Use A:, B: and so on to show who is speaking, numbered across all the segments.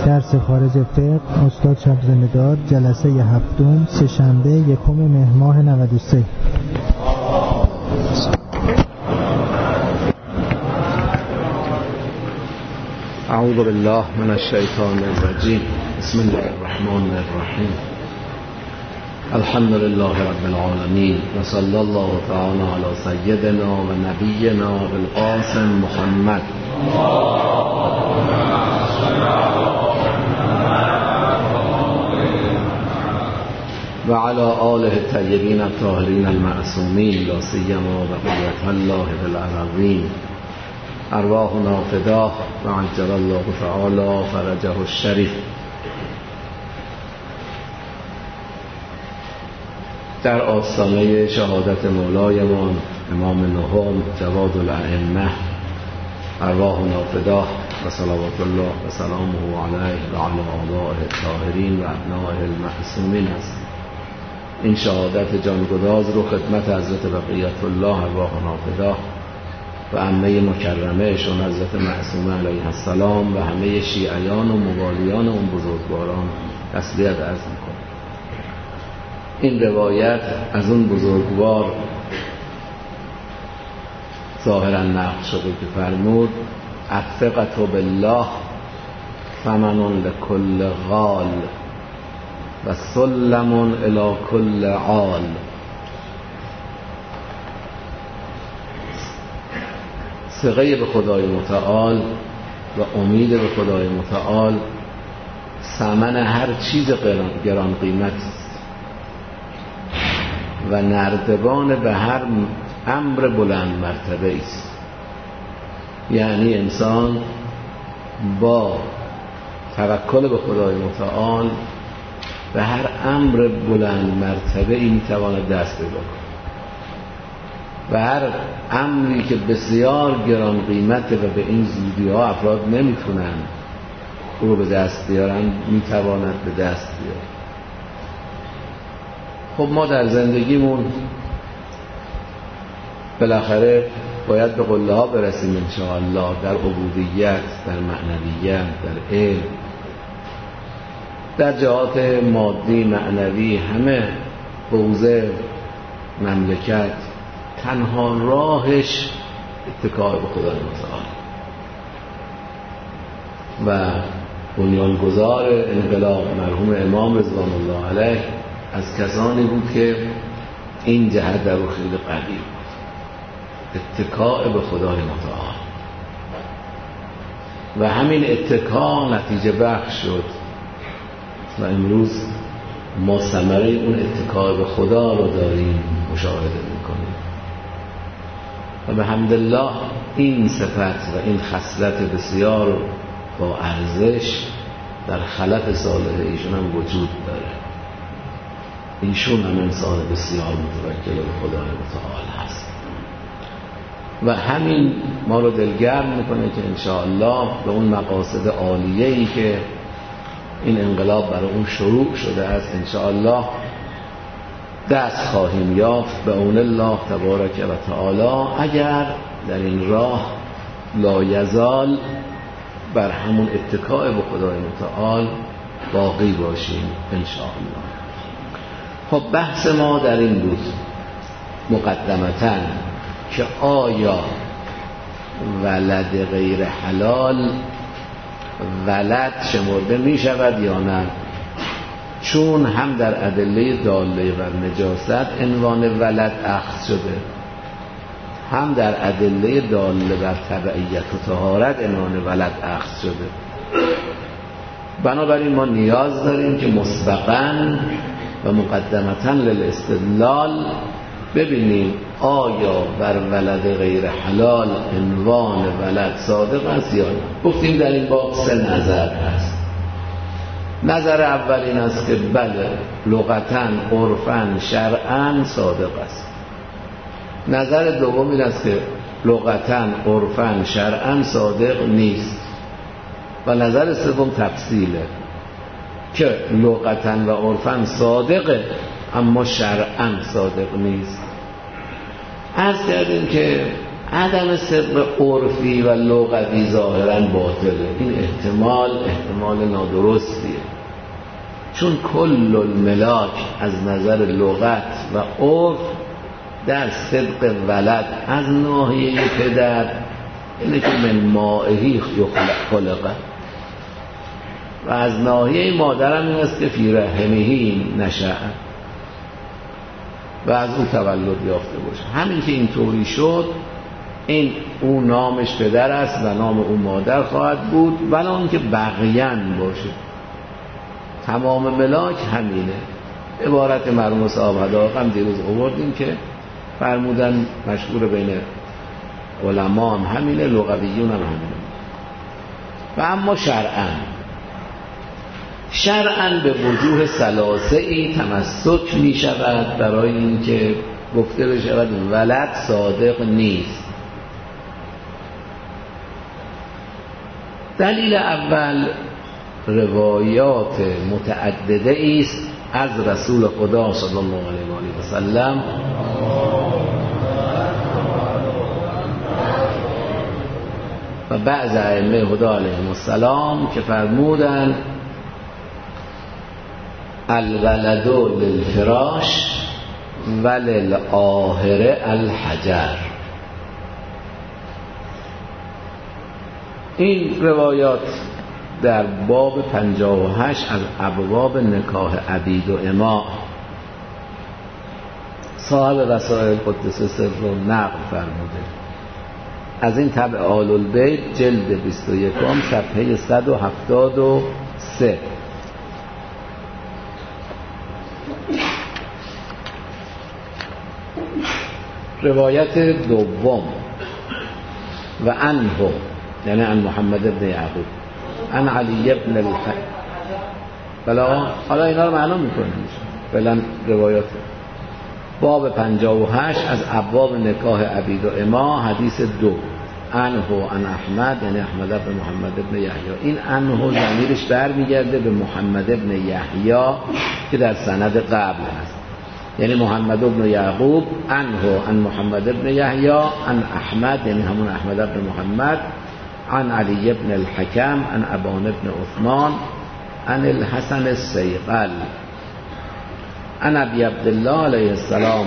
A: درس خارج فقه استاد شب‌زنده‌دار، جلسه هفتم، سه‌شنبه 1 مهر ماه 93.
B: اعوذ بالله من الشیطان الرجیم. بسم الله الرحمن الرحیم. الحمد لله رب العالمین و صلی الله تعالی علی سیدنا و نبینا بالقاسم محمد و علی آله الطیبین الطاهرین المعصومین لا سیما بقیة الله فی الارضین. ارواحنا فداه و عجل الله تعالی فرجه الشریف. در آستانه شهادت مولایمان امام نهم جواد الائمه ارواحنا فداه و صلوات الله و سلامه علیه و علی آبائه الطاهرین و ابنائه المعصومین است. این شهادت جانگداز رو خدمت حضرت بقیت الله ارواحنا فداه و عمه مکرمهشون حضرت معصومه علیه السلام و همه شیعیان و موالیان اون بزرگواران تسلیت عرض میکنم. این روایت از اون بزرگوار ظاهرا نقل شده که فرمود الثقة بالله ثمن لكل غال و سلم الی کل عال. ثقه به خدای متعال و امید به خدای متعال ثمن هر چیز گران قیمت است و نردبان به هر امر بلند مرتبه است. یعنی انسان با توکل به خدای متعال به هر امر بلند مرتبه ای میتواند دست پیدا کند و هر امری که بسیار گران قیمته و به این زودی ها افراد نمیتونن او رو به دست بیارن میتواند به دست بیارن. خب ما در زندگیمون بالاخره باید به قله ها برسیم انشاءالله، در عبودیت، در معنویت، در علم، در جهات مادی معنوی، همه حوزه مملکت. تنها راهش اتکای به خدای متعال و بنیانگذار انقلاب مرحوم امام رضوان الله علیه از کسانی بود که این جهت در او خیلی قوی بود، اتکای به خدای متعال، و همین اتکا نتیجه بخش شد و امروز ما ثمره اون اتکای به خدا رو داریم مشاهده میکنیم و به حمدالله این صفت و این خصلت بسیار با ارزش در خلف صالح ایشون هم وجود داره. ایشون هم انسان بسیار متوکل به خدای متعال هست و همین ما رو دلگرم میکنه که انشاءالله به اون مقاصد عالیه‌ای که این انقلاب برای اون شروع شده است انشاءالله دست خواهیم یافت به اون الله تبارک و تعالی، اگر در این راه لایزال بر همون اتکای به خدای متعال باقی باشیم انشاءالله. خب بحث ما در این بود مقدمتاً که آیا ولد غیر حلال ولد شمرده می شود یا نه، چون هم در ادله داله بر نجاست عنوان ولد اخذ شده، هم در ادله داله بر تبعیت و طهارت عنوان ولد اخذ شده. بنابراین ما نیاز داریم که مسبقاً و مقدمتاً للاستدلال ببینیم آیا بر ولد غیر حلال عنوان ولد صادق است یا نه. گفتیم در این باب 3 نظر هست. نظر اول این است که بله، لغتاً، عرفاً، شرعاً صادق است. نظر دوم این است که لغتاً، عرفاً، شرعاً صادق نیست و نظر سوم تفصیله که لغتاً و عرفاً صادقه اما شرعاً صادق نیست. عرض کردیم که عدم صدق عرفی و لغوی ظاهرا باطله. این احتمال نادرستیه، چون کل الملاک از نظر لغت و عرف در صدق ولد از ناحیه پدر اینه که من مائهی خلقه و از ناحیه مادرم این است که فی رحمهی نشأ و از او تولد یافته باشه. همین که این طوری شد، این او نامش پدر است و نام او مادر خواهد بود، ولی اون که بقیان باشه. تمام ملاک همینه. عبارت مرحوم صاحب هدایق هم دیروز آوردیم که فرمودن مشهور بین علما هم همینه، لغویون هم همینه. و اما شرعاً به وجوه ثلاثه‌ای تمسک می شود برای اینکه گفته بشود ولد صادق نیست. دلیل اول روایات متعدده است از رسول خدا صلی الله علیه و سلم و بعض ائمه هدی علیهم السلام که فرمودند الولد للفراش وللآخر الحجر. این روایات در باب 58 از ابواب نکاح عبید و اما صاحب وسائل قدس سر رو نقل فرموده. از این طبع آل البیت جلد 21 صفحه 173. روایت دوم و عنه، یعنی عن محمد بن یعقوب عن علی بن الحق. بلا حالا اینا رو معلوم میکنیم. بلا روایات باب 58 از ابواب نکاح عبید و اما حدیث 2 عنه عن احمد، یعنی احمد بن محمد بن یحیی. این عنه ضمیرش برمیگرده به محمد بن یحیی که در سند قبل هست، یعنی محمد بن یعقوب عنه عن محمد بن یحیی عن احمد، یعنی همون احمد بن محمد عن علی بن الحکم عن ابان بن عثمان عن الحسن السیقل عن ابی عبدالله علیه السلام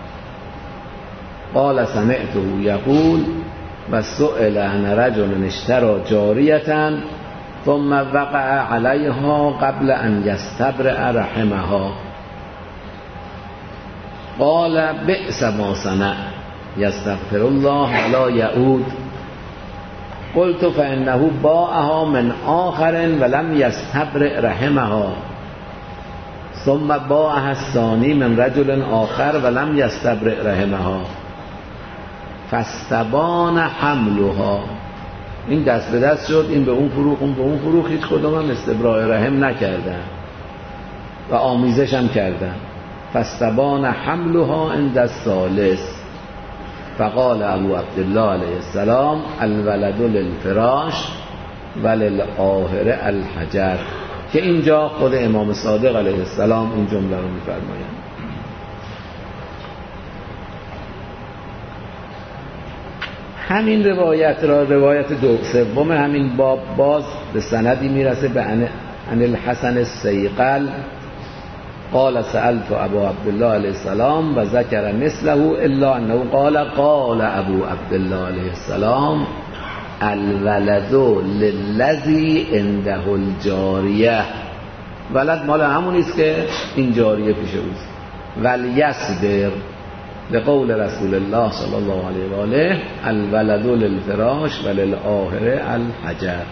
B: قال سمعته یقول و سئل عن رجل اشترى جاریة ثم وقع علیها قبل ان یستبرئ رحمها قال بئس ما صنع یستغفر الله ولا یعود. قلت فانه باعها من آخر ولم یستبرئ رحمها ثم باعها الثانی من رجل آخر ولم یستبرئ رحمها فاستبان حملها. این دست به دست شد، این به اون فروخ اون به اون فروخ، هیچ کدوم هم استبراء رحم نکردن و آمیزش هم کردن. فاستبان حملها عند الثالث فقال ابو عبدالله علیه السلام الولد للفراش وللآخر الحجر، که اینجا خود امام صادق علیه السلام این جمله رو می‌فرمایند. همین روایت را روایت سوم همین باب باز به سندی میرسه به عن الحسن السیقل قال سألت ابو عبدالله علیه السلام و ذکر مثله الا انه قال ابو عبدالله علیه السلام الولد للذی عنده الجاریه. ولد مال همونیست که این جاریه پیش اوست. ولیصبر لقول رسول الله صلی الله علیه و آله الولد للفراش وللآخر الحجر.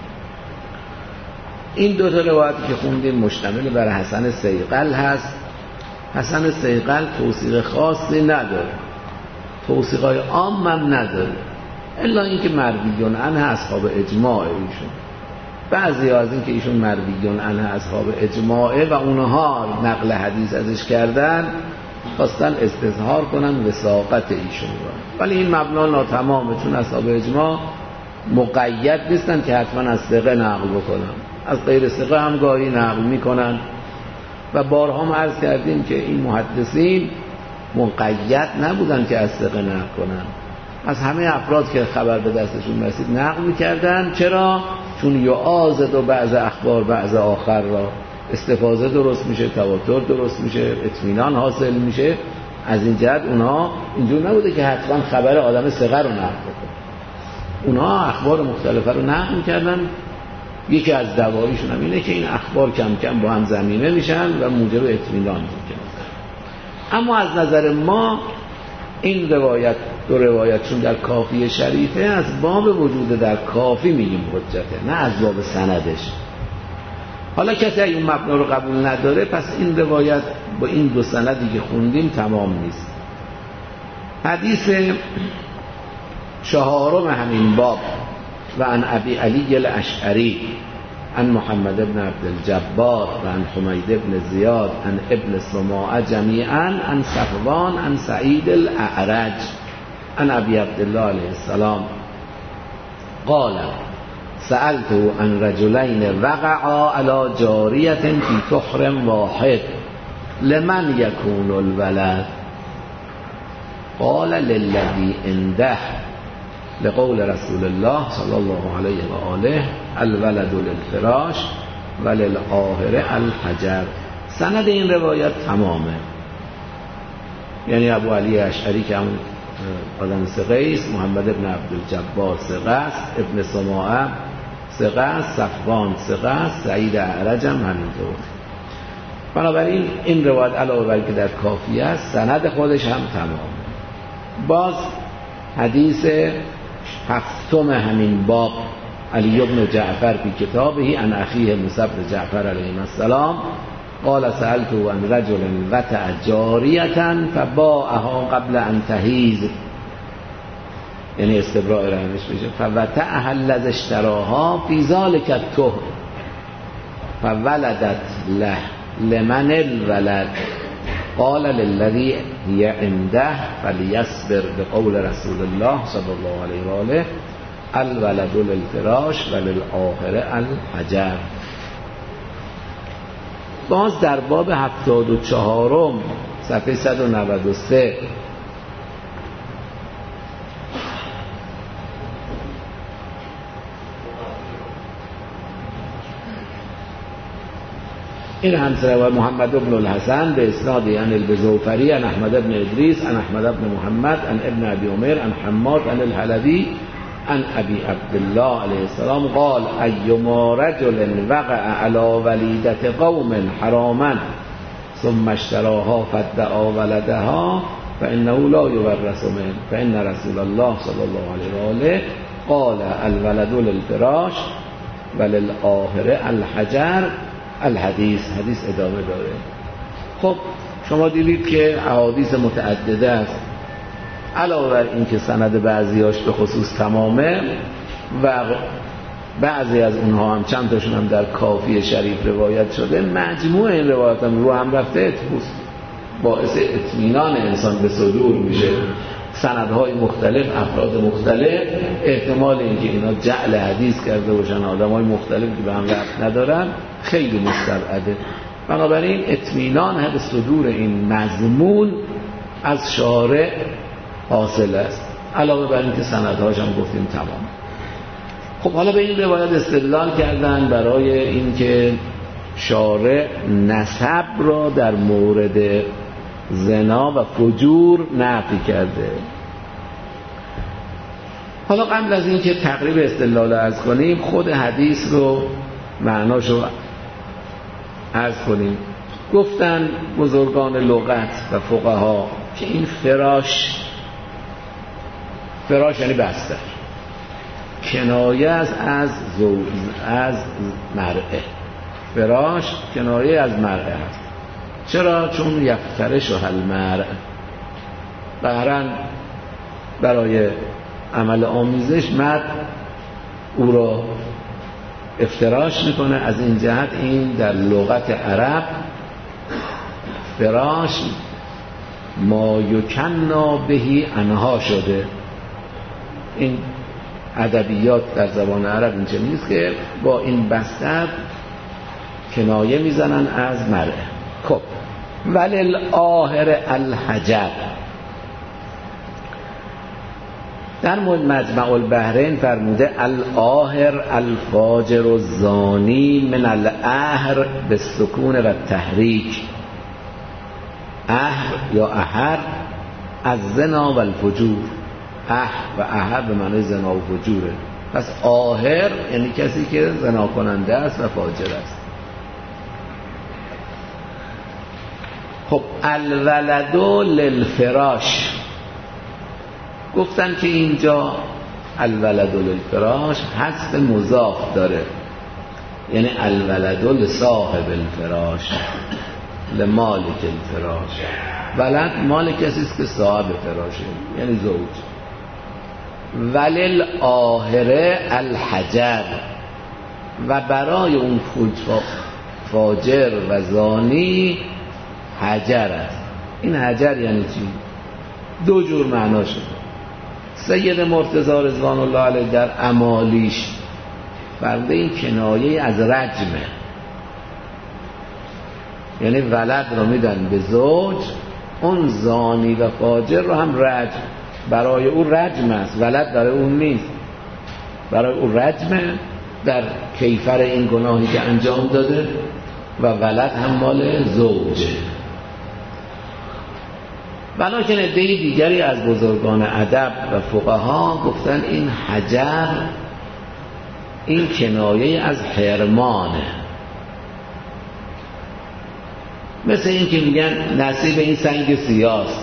B: این دو تا روایتی که خوندیم مشتمل بر حسن سیقل هست. حسن سیقل توثیق خاصی نداره، توثیقای عام هم نداره، الا اینکه مرویون عنه اصحاب اجماع ایشون. بعضی از این که ایشون مرویون عنه اصحاب اجماعه و اونها نقل حدیث ازش کردن خواستن استظهار کنن وثاقت ایشون را، ولی این مبنا ناتمامه، چون اصحاب اجماع مقید نیستن که حتما از ثقه نقل بکنن، از غیر ثقه هم گاهی نقل میکنن. و بارها هم عرض کردیم که این محدثین مقید نبودن که از ثقه نقل کنن، از همه افراد که خبر به دستشون رسید نقل می‌کردن. چرا؟ چون یعاضد و بعض اخبار بعض آخر را، استفاضه درست میشه، تواتر درست میشه، اطمینان حاصل میشه. از این جهت اونها اینجور نبوده که حتما خبر آدم صغر رو نقل کنه، اونها اخبار مختلفه رو نقل می‌کردن. یکی از دعوایشون هم اینه که این اخبار کم کم با هم ضمیمه میشن و موجب اطمینان میشن. اما از نظر ما این روایت، دو روایت چون در کافی شریفه، از باب وجود در کافی میگیم حجته، نه از باب سندش. حالا کسی این مبنا رو قبول نداره، پس این روایت با این دو سندی که خوندیم تمام نیست. حدیث چهارم همین باب: و عن ابی علی الاشعری عن محمد بن عبد الجبار و عن حمید بن زیاد عن ابن سماعه جمیعا عن صفوان عن سعید الاعرج عن ابی عبدالله علیه السلام قال سألته عن رجلين وقعا على جاریة فی تحر واحد لمن یکون الولد؟ قال للذی عنده، لقول رسول الله صلی الله علیه و آله الولد للفراش و للآخر الحجر. سند این روایت تمامه، یعنی ابو علی اشعری که همون آدم ثقه است، محمد ابن عبدالجبار ثقه است، ابن سماعه ثقه است، صفوان ثقه است، سعید اعرج هم همینطور. بنابراین این روایت علاوه بر که در کافی است، سند خودش هم تمامه. باز حدیث هفتم همین باب: علی بن جعفر فی کتابه عن اخیه موسی بن جعفر علیه السلام قال سألته عن رجل وطأ جاریة فباعها قبل ان تحیض، یعنی استبراء رحمش بشه، فوطأها الذی اشتراها فی ذلک الطهر فولدت له لمن الولد؟ قال للذی هی عنده فلیصبر، بقول رسول الله صلی الله علیه و آله الولد للفراش و للآخر الحجر. باز در باب 74 صفحه 193 این همسر و محمد بن الحسن به اسناد عن البزوفری عن احمد بن ادریس عن احمد بن محمد عن ابن ابی عمر عن حماد عن الحلبی عن ابی عبدالله علیه السلام قال ایما رجل وقع علی ولیدت قوم حراما ثم اشتراها فادعا ولدها فانه لا یورث منه فان رسول الله صلی الله علیه و آله قال الولد للفراش و للآخر الحجر. الحدیث ادامه داره. خب شما دیدید که احادیث متعدده است، علاوه بر این که سند بعضیاش به خصوص تمامه و بعضی از اونها هم چند تاشون هم در کافی شریف روایت شده، مجموع این روایات هم رو هم رفته باعث اطمینان انسان به صدور میشه. سندهای مختلف، افراد مختلف، احتمال اینکه اینا جعل حدیث کرده باشن، آدمای مختلف که به هم ربط ندارن، خیلی مستبعده. بنابراین اطمینان به صدور این مضمون از شارع حاصل است، علاوه بر اینکه سندهاش هم گفتیم تمام. خب حالا به این روایت استدلال کردن برای اینکه شارع نسب را در مورد زنا و فجور نفی کرده. حالا قبل از اینکه تقریب استدلال عرض کنیم، خود حدیث رو معناشو عرض کنیم. گفتن بزرگان لغت و فقها که این فراش یعنی بستر، کنایه از مرعه. فراش کنایه از مرعه هست. چرا؟ چون یفترش و المرء، بهرن برای عمل آمیزش مرد او را افتراش میکنه. از این جهت این در لغت عرب فراش ما یکنا بهی انها شده. این ادبیات در زبان عرب اینجا نیست که با این بستر کنایه میزنن از مرء. خب وللآخر الحجر، در مورد مجمع البحرین فرموده الآهر الفاجر الزانی من الأهر بالسکون و التحریک. اهر یا اهر از زنا و الفجور، اهر و اهر به معنی زنا و فجوره. پس آهر یعنی کسی که زنا کننده است و فاجر است. خب الولد للفراش، گفتن که اینجا الولد للفراش حذف مضاف داره، یعنی الولد لصاحب الفراش لمالک الفراش. ولد مال کسی است که صاحب فراشه، یعنی زوج. ولل آهره الحجر، و برای اون فاجر و زانی حجر است. این حجر یعنی چی؟ دو جور معنا شده. سید مرتضی رضوان الله علیه در امالیش فرموده این کنایه از رجمه، یعنی ولد رو میدن به زوج، اون زانی و فاجر رو هم رجم، برای او رجم است، ولد برای اون نیست، برای او رجمه در کیفر این گناهی که انجام داده، و ولد هم مال زوجه. ولیکن عده دیگری از بزرگان ادب و فقها گفتن این حجر این کنایه از حرمانه، مثل این که میگن نصیب این سنگ سیاست.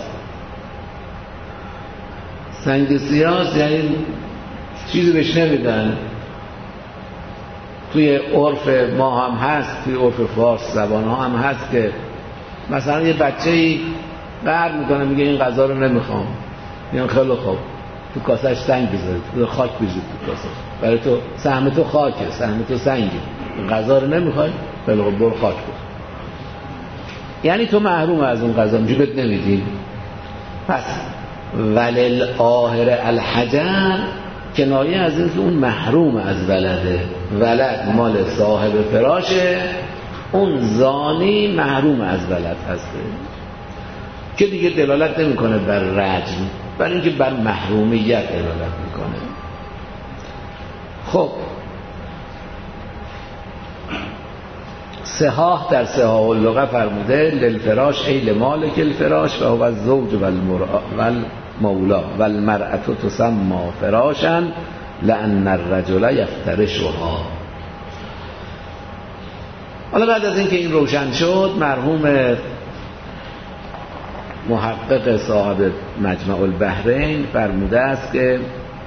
B: سنگ سیاست یعنی چیزی بهش نمیدن. توی عرف ما هم هست، توی عرف فارس زبان ها هم هست که مثلا یه بچه‌ای قهر میکنه میگه این غذا رو نمیخوام، میگن خیلی خوب تو کاسهش سنگ بذارید، تو خاک بذارید تو کاسه، برای تو سهم تو خاکه، سهم تو سنگه، این غذا رو نمیخوای، خیلی خوب برو خاک بذار. یعنی تو محروم از اون غذا، میگه بهت نمیدیم. پس ولل آهر الحجر کنایه از این که اون محروم از ولده، ولد مال صاحب فراشه، اون زانی محروم از ولد هسته، که دیگه دلالت نمیکنه بر رجم، بر اینکه بر محرومیت دلالت میکنه. خب صحاح در صحاح اللغه فرموده للفراش ای لمالک الفراش و هو الزوج والمولا والمرأة تسمى فراشا لأن الرجل یفترشها. حالا بعد از اینکه این روشن شد، مرحوم محقق صاحب مجمع البحرین فرموده است که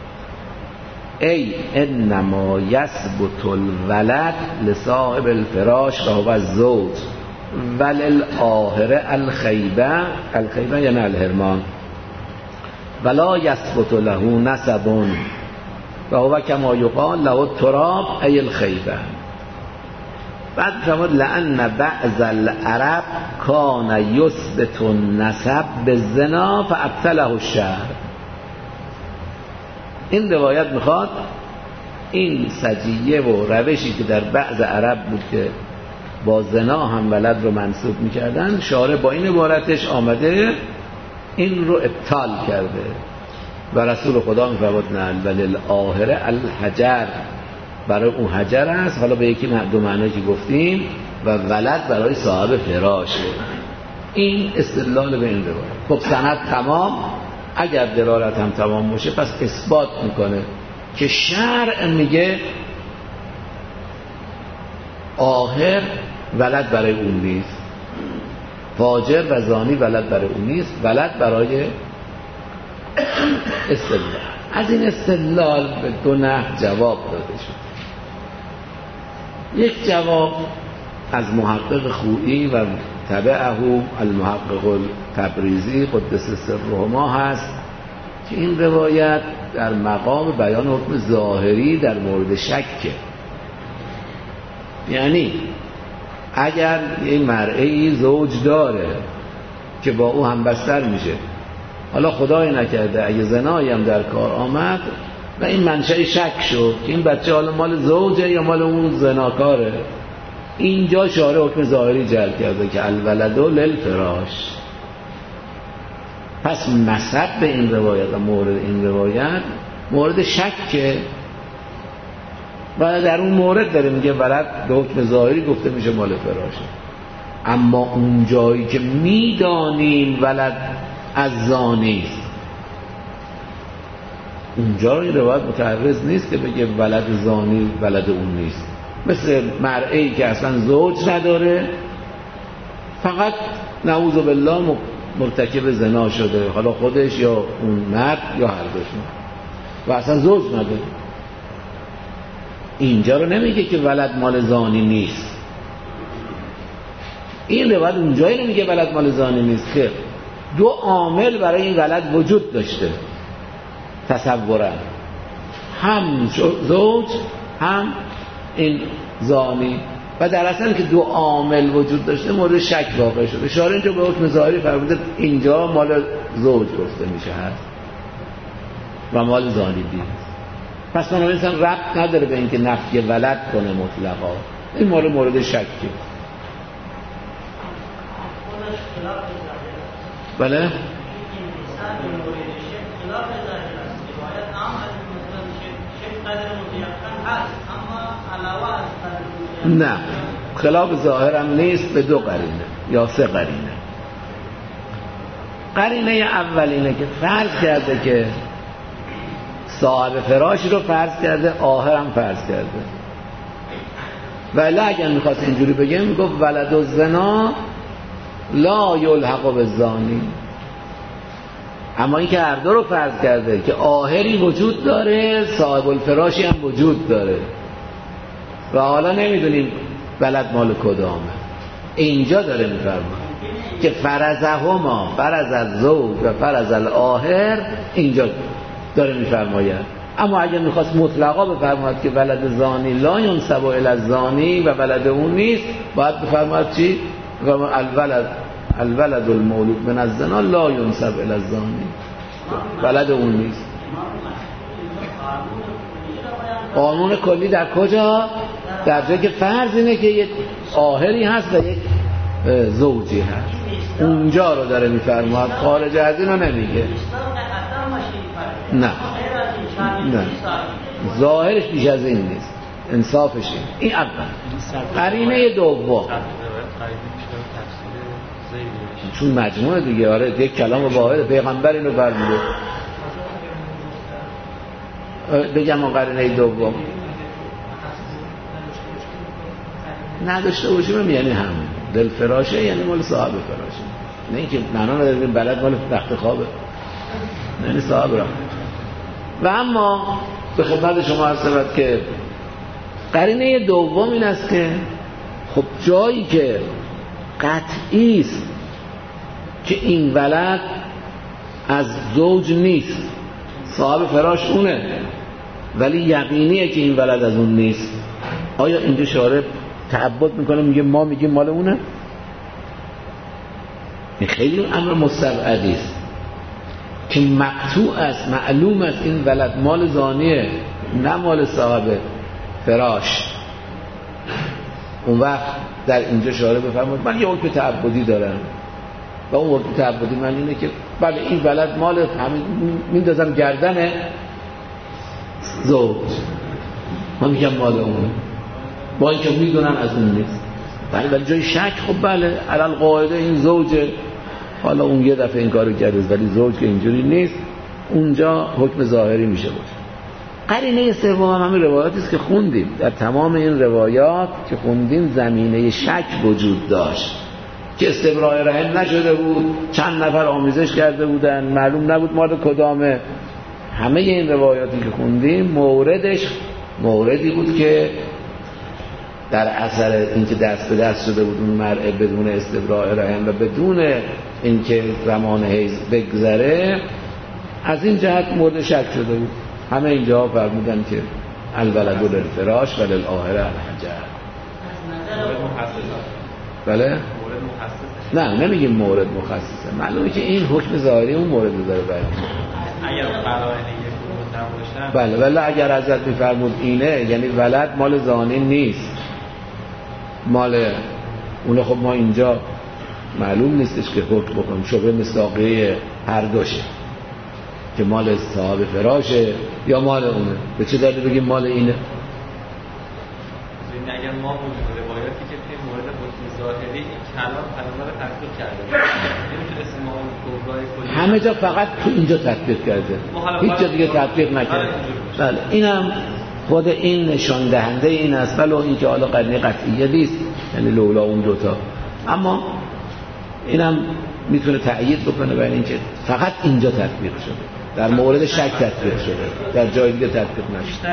B: ای انما یثبت الولد لصاحب الفراش و هو الزوج وللآهر الخیبه، الخیبه یعنی الحرمان، ولا یثبت له نسب و هو کما یقال له التراب ای الخیبه. بعد فرمود لأن بعض العرب کان یثبت النسب بالزنا فابطله الشرع. این روایت میخواد این سجیه و روشی که در بعض عرب بود که با زنا هم ولد رو منسوب میکردن، شارع با این عبارتش آمده این رو ابطال کرده و رسول خدا میفرمود نه وللآهر الحجر، برای اون حجر است. حالا به یکی دو معنی که گفتیم، و ولد برای صاحب فراشه. این استدلال به این روایت. خب سند تمام، اگر دلالت هم تمام باشه پس اثبات میکنه که شرع میگه آهر ولد برای اون نیست، فاجر و زانی ولد برای اون نیست، ولد برای استدلال. از این استدلال به دو نحو جواب داده شد. یک جواب از محقق خویی و تبعه المحقق التبریزی قدس سرهما هست که این روایت در مقام بیان حکم ظاهری در مورد شکه. یعنی اگر یه مرئی زوج داره که با او هم بستر میشه، حالا خدای نکرده اگه زنایی هم در کار آمد و این منشأ شک شد که این بچه حالا مال زوجه یا مال اون زناکاره، اینجا شارع حکم ظاهری جلب کرده که الولد للفراش. پس مصب این روایت و مورد این روایت مورد شکه و در اون مورد داره میگه ولد به حکم ظاهری گفته میشه مال فراشه. اما اون جایی که میدانیم ولد از زانی است، اونجا این روایت متعرض نیست که بگه ولد زانی ولد اون نیست. مثل مرئی که اصلا زوج نداره، فقط نعوذ بالله مرتکب زنا شده، حالا خودش یا اون مرد یا هر دوشون، و اصلا زوج نداره. اینجا رو نمیگه که ولد مال زانی نیست. این روایت اونجایی نمیگه ولد مال زانی نیست که دو عامل برای این ولد وجود داشته تصورا، هم زوج هم این زانی، و در اصل که دو عامل وجود داشته مورد شک واقع شده. اشاره اینجا به حکم ظاهری فرموده اینجا مال زوج گفته میشه هست و مال زانی دید. پس من انسان ربط نداره به اینکه نفی ولد کنه مطلقا، این مورد شکه. بله نه، خلاف ظاهر هم نیست به دو قرینه یا سه قرینه. قرینه اول اینه که فرض کرده که صاحب فراشی رو فرض کرده، آخر هم فرض کرده. ولی اگر میخواست اینجوری بگه میگفت ولد الزنا لا یلحق بالزانی. اما این که هر دو رو فرض کرده که آخری وجود داره، صاحب الفراشی هم وجود داره، و حالا نمیدونیم ولد مال کدامه. اینجا داره میفرماید که فرضهما، فرض الزوج و فرض الاخر، اینجا داره میفرماید. اما اگه میخواست مطلقا بفرماید که ولد زانی لا ینسب الی الزانی و ولد اون نیست، باید بفرماید چی؟ الولد المولود من الزنا لا ینسب الی الزانی، ولد اون نیست. قانون کلی در کجا؟ در جایی که فرض اینه که یک آخری هست و یک زوجی هست، اونجا رو داره میفرماید، خارج از این رو نمیگه. نه ظاهرش بیش از این نیست، انصافش این اول. قرینه دوم چون مجموعه دیگه، آره یک کلام واحد، پیغمبر اینو فرموده. بگم قرینه دوم نداشته باشیم یعنی هم دل فراشه، یعنی مال صاحب فراشه، نه اینکه معنا نداره بلد مال تخت خوابه، یعنی صاحب را. و اما به خدمت شما عرض شود که قرینه دوم این است که خب جایی که قطعی است که این ولد از زوج نیست، صاحب فراش اونه، ولی یقینیه که این ولد از اون نیست، آیا اینجا شارع تعبد میکنه میگه ما میگیم مال اونه؟ این خیلی امر مستبعدی است که مقطوع است، معلوم است این ولد مال زانیه نه مال صاحب فراش. اون وقت در اینجا شارع بفرماید من یه حکم تعبدی دارم و اون حکم تعبدی من اینه که بله این ولد مال همین میندازم گردن زوج، من میگم مال اونه، با اینکه میدونن از اون نیست. ولی جای شک خب بله علل قاعده این زوجه، حالا اون یه دفعه این کارو کرده ولی زوج که اینجوری نیست، اونجا حکم ظاهری میشه باشه. قرینه سوم هم همین روایاتی است که خوندیم. در تمام این روایات که خوندیم زمینه شک وجود داشت که استبراء رحم نشده بود، چند نفر آمیزش کرده بودن، معلوم نبود مال کدامه. همه این روایاتی که خوندیم موردی بود که در اثر اینکه دست به دست شده بود اون مرء بدون استبراء رحم و بدون اینکه زمان حیض بگذره، از این جهت مورد شک شده بود. همه اینجا فرمودن که الولد للفراش و للآخر الحجر. بله؟ نه نمیگیم مورد مخصصه، معلومه که این حکم ظاهری اون مورد داره بیان.
C: اگر قرائن یک بود نباشه،
B: بله، ولی اگر حضرت میفرمود اینه یعنی ولد مال زانی نیست، مال اون، خب ما اینجا معلوم نیستش که حکم بکنیم. شبه مصداقیه هر دوشه که مال صاحب فراشه یا مال اونه. به چه دلیل بگیم مال اینه؟
C: اگر ما روایاتی که توی مورد حکم ظاهری این کلام رو تطبیق کرده نمیتونستیم ما اون کبرای کلی
B: همه جا فقط تو اینجا تطبیق کرده، هیچ جا دیگه تطبیق نکرده. بله اینم خود این نشان دهنده این است، ولو این که حالا قرینه قطعیه نیست، یعنی لولا اون دوتا، اما اینم میتونه تأیید بکنه برای اینکه فقط اینجا تطبیق شده، در مورد شک تطبیق شده، در جای دیگه تطبیق نشده.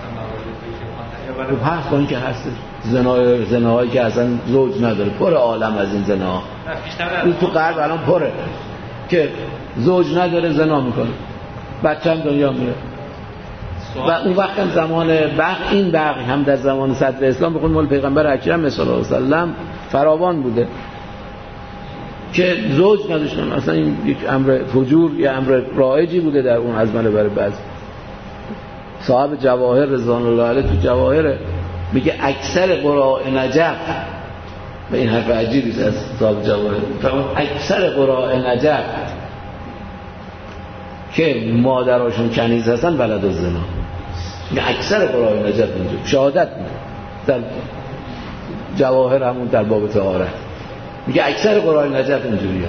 B: خب هست با این که هست زناهایی که اصلا زوج نداره، پر عالم از این زناها این تو غرب الان پره که زوج نداره زنا میکنه، بچه هم دنیا میره. و اون وقت هم زمان این بغی هم در زمان صدر اسلام بخون مول پیغمبر اکرم صلی الله علیه و سلم فراوان بوده که زوج نداشتن. اصلا این یک امر فجور یا امر رایجی بوده در اون ازمنه برای بعضی. صاحب جواهر رضوان الله علیه تو جواهر میگه اکثر قراء نجف، و این حرف عجیبی است از صاحب جواهر، اکثر قراء نجف که مادراشون کنیز هستن ولد الزنا. میگه اکثر قراء نجف اینجا شهادت میده در جواهر، همون در باب طهارت میگه اکثر قراء نجف اینجوریه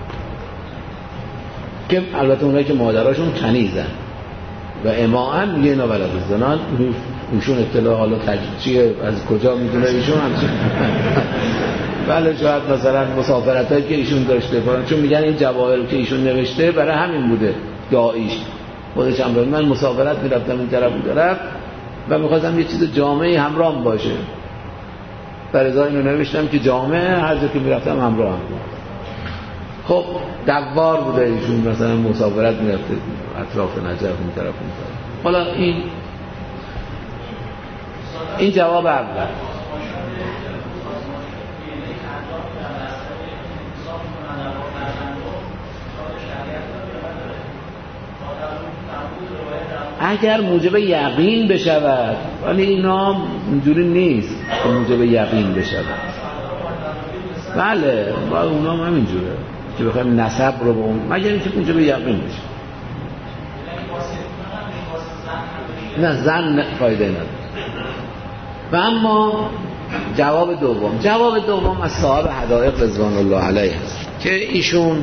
B: که البته اونایی که مادراشون کنیزن و اماعن میگه اینا ولد الزنا. ایشون اطلاع حالا چیه از کجا میدونه ایشون همچین بله شاید مثلا مسافرتایی که ایشون داشته، چون میگن این جواهر که ایشون نوشته برای همین بوده داعیش. خودش هم من مسافرت میرفتم این طرف اون طرف و میخواستم یه چیز جامعی همراهم باشه، در ازای اینو نوشتم که جامعه هر جا که میرفتم همراه هم. خب دوار بوده ایشون، مثلا مسافرت میرفته اطراف نجف این طرف اون طرف. حالا این جواب اول. اگر موجب یقین بشود، ولی اینا اینجوری نیست که موجب یقین بشود. بله با اونا هم همینجوره که بخوایم نسب رو به اون، مگر اینکه موجب یقین بشه. نه زن فایده نداره. و اما جواب دوم از صاحب حدائق رضوان الله علیه است که ایشون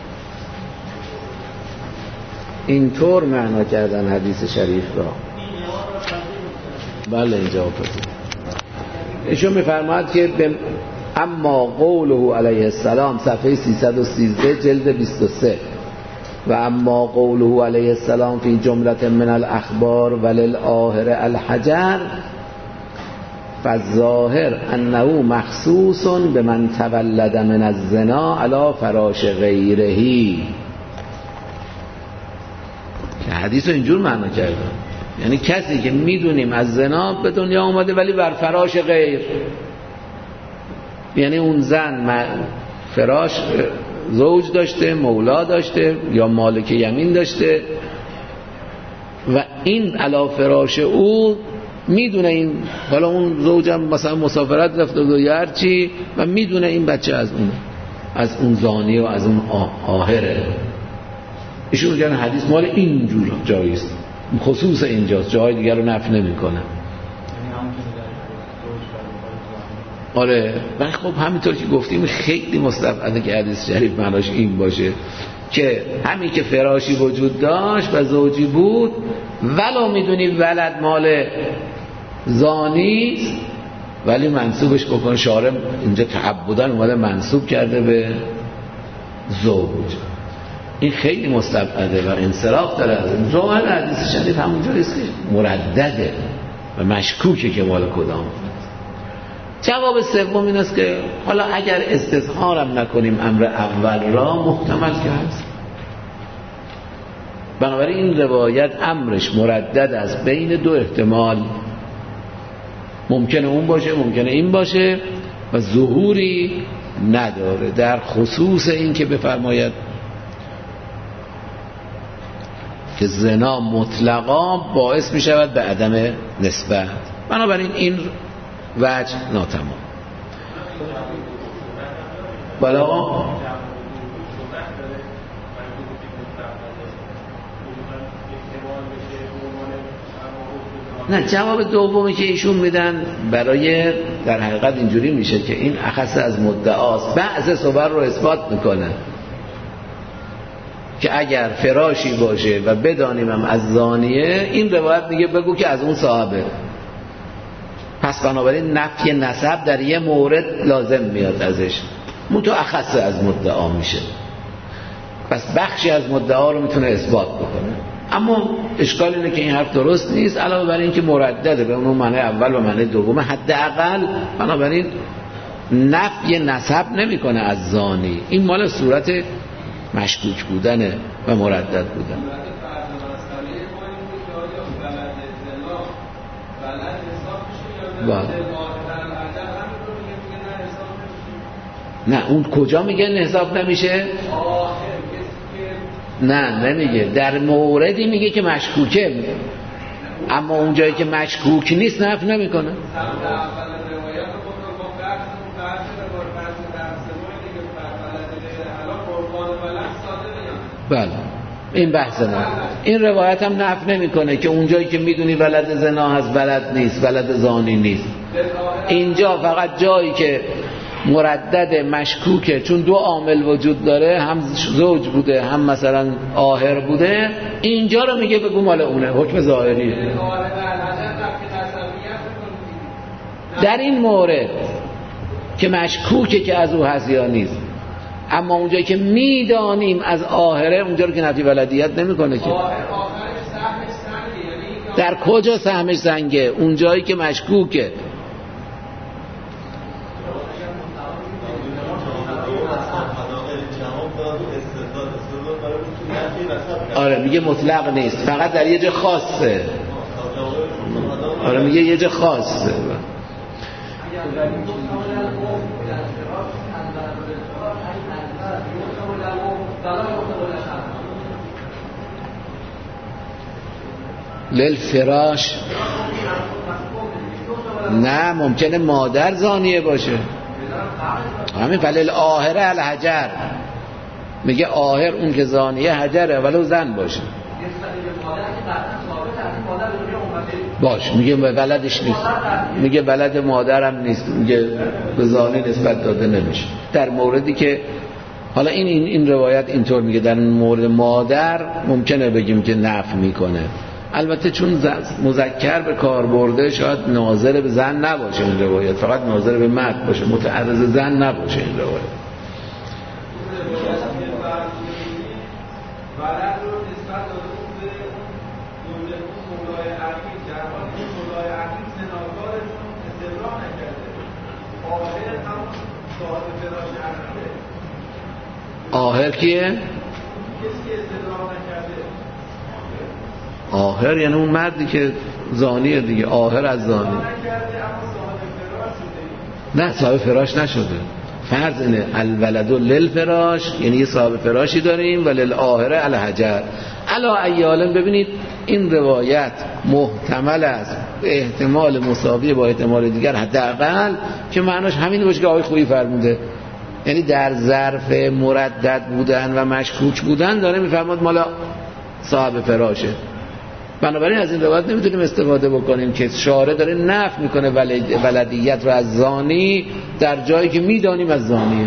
B: اینطور معنا کردن حدیث شریف را. بله این جواب است. ایشون میفرماید که اما قوله علیه السلام صفحه 313 جلد 23 و اما قوله علیه السلام فی جملة من الاخبار وللآخر الحجر فالظاهر انه مخصوص بمن تولد من الزنا علی فراش غیره. که حدیث رو اینجور معنا کردن، یعنی کسی که میدونیم از زنا به دنیا آمده ولی بر فراش غیر، یعنی اون زن فراش زوج داشته، مولا داشته یا مالک یمین داشته و این علی فراش او میدونه این، حالا اون زوجم مثلا مسافرت رفته یا هر چی و میدونه این بچه از اون زانی و از اون آهره. ایشون میگن حدیث مال اینجور جاییست، خصوص اینجاست، جای دیگر رو نفی نمیکنه. آره ولی خب همینطور که گفتیم خیلی مستبعده که حدیث شریف معناش این باشه که همین که فراشی وجود داشت و زوجی بود ولو میدونی ولد مال زانیست ولی منسوبش بکن. شارع اینجا تعبداً اومده منسوب کرده به زوج. این خیلی مستبعده و انصراف داره از این. ظاهر حدیث شریف همونجاست که مردده و مشکوکه که مال کدام. جواب سوم این است که حالا اگر استظهارم نکنیم امر اول را محتمل که هست، بنابراین این روایت امرش مردد است بین دو احتمال، ممکنه اون باشه ممکنه این باشه و ظهوری نداره در خصوص این که بفرماید که زنا مطلقا باعث می شود به عدم نسبت. بنابراین این وجه ناتمام. بلا نه، جواب دومی که ایشون میدن برای در حقیقت اینجوری میشه که این اخص از مدعاست، بعض صور رو اثبات میکنه که اگر فراشی باشه و بدانیم هم از زانیه، این روایت میگه بگو که از اون صاحبه. پس بنابراین نفی نسب در یه مورد لازم میاد ازش، منتها اخص از مدعا میشه، پس بخشی از مدعا رو میتونه اثبات بکنه. اما اشکال اینه که این حرف درست نیست، علاوه بر این که مردده به اون معنی اول و معنی دوم، حداقل بنابراین نفی نسب نمیکنه از زانی. این مال صورت مشکوک بودنه و مردد بودن. نه، اون کجا میگه حساب نمیشه؟ نه نمیگه، در موردی میگه که مشکوکه، اما اون جایی که مشکوک نیست نفی نمیکنه. بله، این بحث ما. این روایت هم نفی نمیکنه که اون جایی که میدونی ولد زنا هست ولد نیست، ولد زانی نیست. اینجا فقط جایی که مردد مشکوکه، چون دو عامل وجود داره، هم زوج بوده هم مثلا آهر بوده، اینجا رو میگه بگو مال اونه، حکم ظاهریه. در این مورد که مشکوکه که از او هست یا نیست، اما اونجایی که میدانیم از آهره، اونجا رو که نفی ولدیت نمیکنه که. در کجا سهمش سنگه؟ اونجایی که مشکوکه. آره میگه مطلق نیست، فقط در یه جا خاصه. آره میگه یه جا خاصه. للفراش نه، ممکنه مادر زانیه باشه، همین فلل آهره الحجر، میگه آهر اون که زانیه حجره ولو زن باشه. باش میگه ولدش نیست، میگه ولد مادرم نیست، میگه به زانی نسبت داده نمیشه. در موردی که حالا این روایت اینطور میگه در مورد مادر ممکنه بگیم که نفی میکنه، البته چون مذکر به کار برده شاید ناظر به زن نباشه این روایت، فقط ناظر به مرد باشه، متعرض زن نباشه این روایت. آهر کیه؟ آهر یعنی اون مردی که زانیه دیگه، آهر از زانی. نه صاحب فراش نشده، فرض اینه الولد للفراش، یعنی یه صاحب فراشی داریم و للآهره الحجر. علا ایالن ببینید این روایت محتمل است احتمال مساوی با احتمال دیگر حداقل، که معناش همین باشه که آقای خویی فرموده، یعنی در ظرف مردد بودن و مشکوک بودن داره میفرماد مالا صاحب فراشه. بنابراین از این روایت نمیتونیم استفاده بکنیم که شارع داره نفی میکنه ولدیت رو از زانی در جایی که میدانیم از زانیه.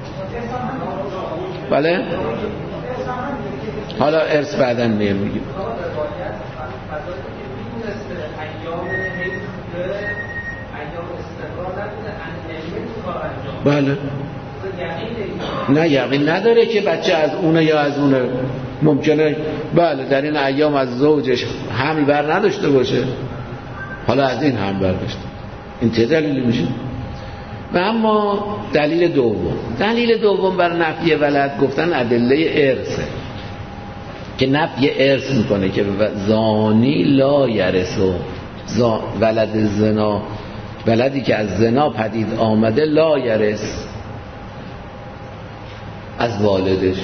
B: بله؟ حالا ارث بعداً میگیم. بله. نه یقین نداره که بچه از اونه یا از اونه، ممکنه بله در این ایام از زوجش حمل بر نداشته باشه، حالا از این حمل بر داشته، این چه دلیلی میشه؟ و اما دلیل دوم بر نفی ولد گفتن ادله ارثه، که نفی ارث میکنه که زانی لا یرثو، ولد زنا، ولدی که از زنا پدید آمده لا یرث از والدش.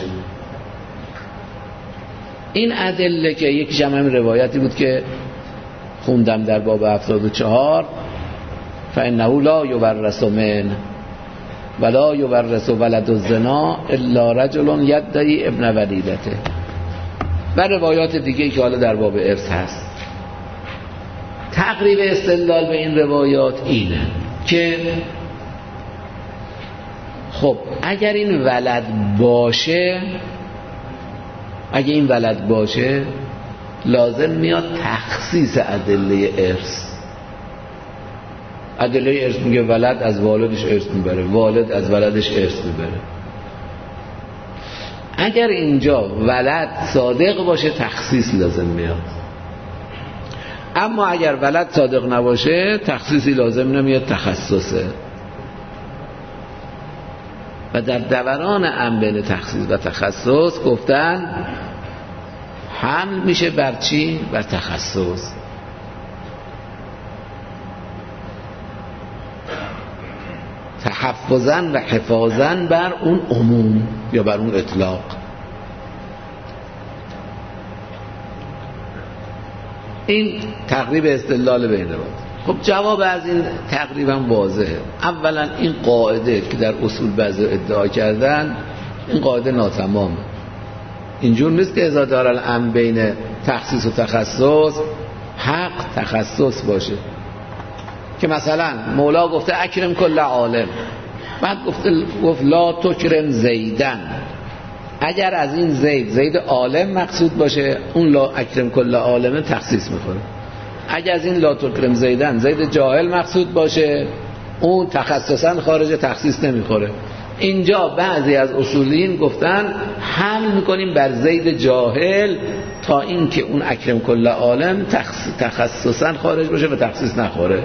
B: این ادله که یکیش هم روایتی بود که خوندم در باب 74، فانه لا یورث من ولا یورث ولد الزنا الا رجل یدعی ابن ولیدته، و روایات دیگه که حالا در باب ارث هست. تقریب استدلال به این روایات اینه که خب اگر این ولد باشه لازم میاد تخصیص ادله ارث میگه ولد از والدش ارث میبره، والد از ولدش ارث میبره. اگر اینجا ولد صادق باشه تخصیص لازم میاد، اما اگر ولد صادق نباشه تخصیصی لازم نمیاد، تخصصه. و در دوران امر بین تخصیص و تخصص گفتن حمل میشه بر چی؟ بر تخصص. تحفظاً و حفاظاً بر اون عموم یا بر اون اطلاق. این تقریب استدلال بین روایات. خب جواب از این تقریبا واضحه. اولا این قاعده که در اصول بعضی ادعا کردن، این قاعده ناتمامه. اینجور نیست که اذا دار الامر بین تخصیص و تخصص حق تخصص باشه، که مثلا مولا گفته اکرم کل عالم، بعد گفت لا تکرم زیدن. اگر از این زید عالم مقصود باشه اون لا اکرم کل عالم تخصیص میخوره. اگر از این لا تکرم زیدن زید جاهل مقصود باشه اون تخصصا خارج تخصیص نمیخوره. اینجا بعضی از اصولیین گفتن حمل میکنیم بر زید جاهل تا اینکه اون اکرم کل عالم تخصصا خارج باشه و تخصیص نخوره.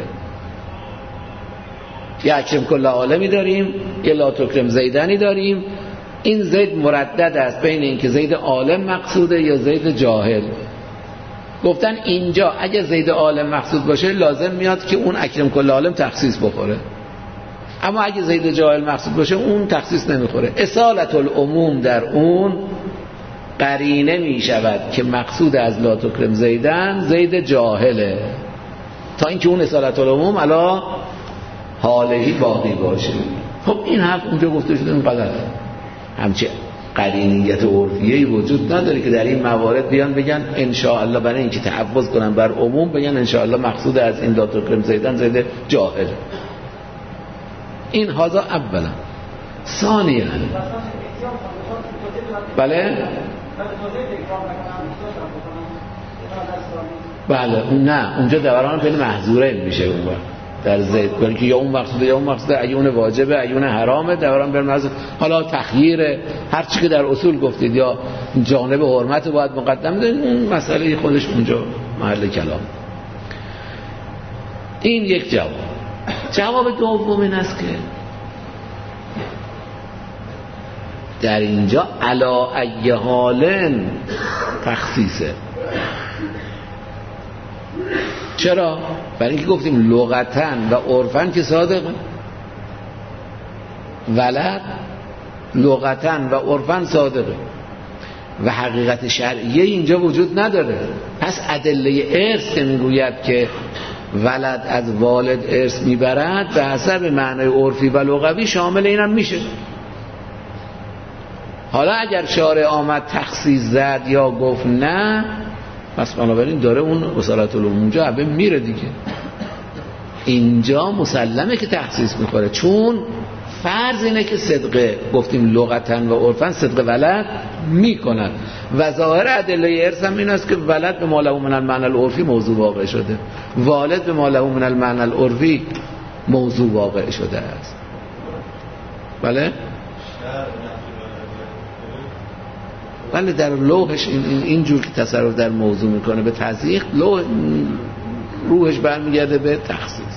B: یه اکرم کل عالمی داریم، یه لا تکرم زیدنی داریم. این زید مردد است بین اینکه زید عالم مقصوده یا زید جاهل. گفتن اینجا اگه زید عالم مقصود باشه لازم میاد که اون اکرم کل عالم تخصیص بخوره، اما اگه زید جاهل مقصود باشه اون تخصیص نمیخوره. اصالت العموم در اون قرینه میشود که مقصود از لا تکرم زیدن زید جاهله، تا اینکه اون اصالت العموم علا حالهی باقی باشه. خب این حرف اونجا گفته شده این غلطه. همچه قرینیت عرفیه‌ای وجود نداره که در این موارد بیان بگن انشاءالله برای اینکه تحفظ کنن بر عموم بگن انشاءالله مقصود از این لا تکرم زیدن زید جاهل. این هذا اولا. ثانیا بله نه اونجا دوران فعل محظوره میشه اون در زید، یعنی که یا اون مقصوده یا اون مقصوده، اگه اون واجبه اگه اون حرامه دوران فعل محظور. حالا تخییر هر چی که در اصول گفتید یا جانب حرمت باید مقدم دارید، اون مسئله خودش اونجا محل کلام. این یک جواب. جواب دوم این است که در اینجا علا ای حالن تخصیصه. چرا؟ برای اینکه گفتیم لغتن و عرفن که صادقه، ولد لغتن و عرفن صادقه و حقیقت شرعیه اینجا وجود نداره. پس ادله ارث که میگوید که ولد از والد ارث میبرد به حسب معنای عرفی و لغوی شامل اینم میشه. حالا اگر شارع آمد تخصیص زد یا گفت نه، پس بنابراین داره اون اصالت العموم اونجا عبه میره دیگه. اینجا مسلمه که تخصیص میخوره، چون فرض اینه که صدقه گفتیم لغتن و عرفن صدقه ولد میکنن و ظاهر ادله ارث هم این است که ولد به ما له من المعنى العرفی موضوع واقع شده، والد به ما له من المعنى العرفی موضوع واقع شده است. بله؟ ولی در لوحش اینجور که تصرف در موضوع میکنه به تضییق، لوح روحش برمیگرده به تخصیص.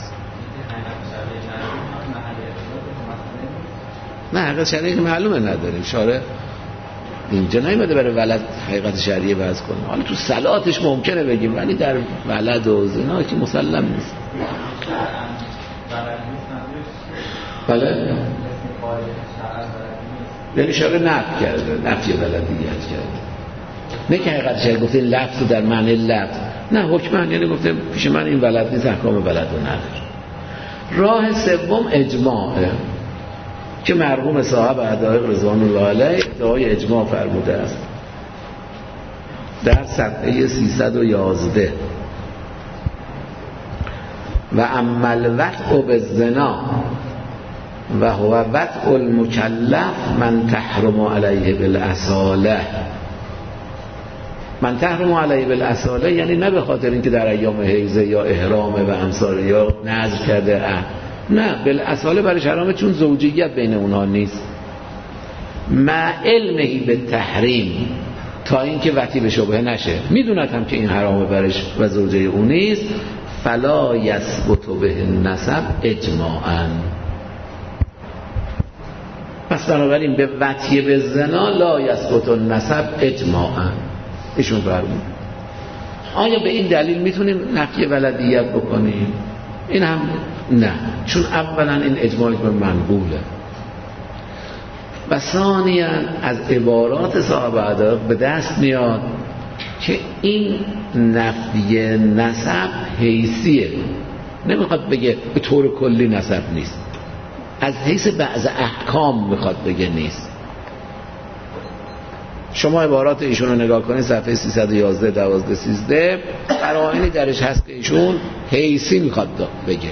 B: نه حقیقت شرعی معلومه نداریم، شارع اینجا نیومده برای ولد حقیقت شرعی وضع کنه. حالا تو صلاتش ممکنه بگیم، ولی در ولد و زنا که مسلم نیست. بله؟ یعنی شارع نفی کرده، نفی ولدیت کرده. نه که حقیقت شرعی گفته لفظ در معنی لفظ، نه حکمن، یعنی گفته پیش من این ولد نیست، احکام ولد رو نداره. راه سوم اجماعه که مرحوم صاحب حدائق رضوان الله علیه ادعای اجماع فرموده است در صفحه 311. و اما الوطء بالزنا و هو وطء المکلف من تحرم علیه بالاصاله. من تحرم علیه بالاصاله یعنی نه به خاطر اینکه در ایام حیض یا احرام و امثال یا نذر کرده، نه، بالاصاله برای حرامه چون زوجیت بین اونها نیست. مع علمه به تحریم، تا اینکه وطی به شبهه نشه، میدوند هم که این حرامه برش و زوجه اون نیست. فلا یثبت به النسب اجماعا. پس بنابراین به وطی به زنا لا یثبت النسب اجماعا. ایشون فرمود. آیا به این دلیل میتونیم نفی ولدیت بکنیم؟ این هم نه، چون اولا این اجماع منقوله و ثانیا از عبارات صاحب ادب به دست میاد که این نفی نسب حیثیه، نمیخواد بگه به طور کلی نسب نیست، از حیث بعض احکام میخواد بگه نیست. شما عبارات ایشون رو نگاه کنید صفحه 311 12 13 قرائنی درش هست که ایشون حیثی میخواد بگه.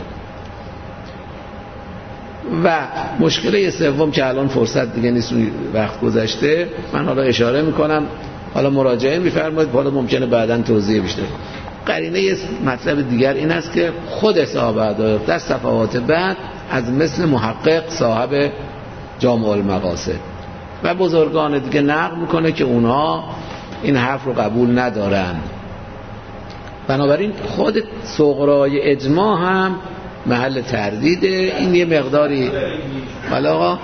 B: و مشکل سوم که الان فرصت دیگه نیست، وقت گذشته، من حالا اشاره میکنم، حالا مراجعه میفرمایید، حالا ممکنه بعداً توضیح بیشتر. قرینه یه مطلب دیگر این است که خود صاحب ادب در صفحات بعد از مثل محقق صاحب جامع المقاصد و بزرگان دیگه نقل میکنه که اونها این حرف رو قبول ندارن. بنابراین خود صغرای اجماع هم محل تردیده. این یه مقداری حالا آقا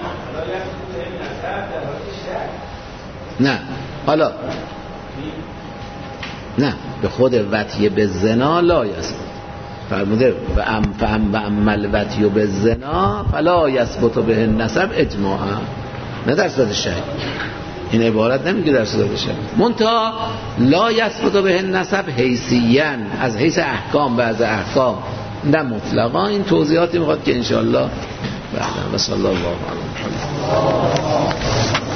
B: نه، حالا نه، به خود وطی به زنا لا یثبت فرموده و اما الوطی به زنا فلا یثبت به النسب اجماعا، نه در صورت شک. این عبارت نمیگه در صورت شک، منتها لا یثبت به النسب حیثیاً، از حیث احکام، بعض احکام، نه مطلقا. این توضیحاتی میخواد که انشاءالله بعدا. و صلی الله علیه و سلم.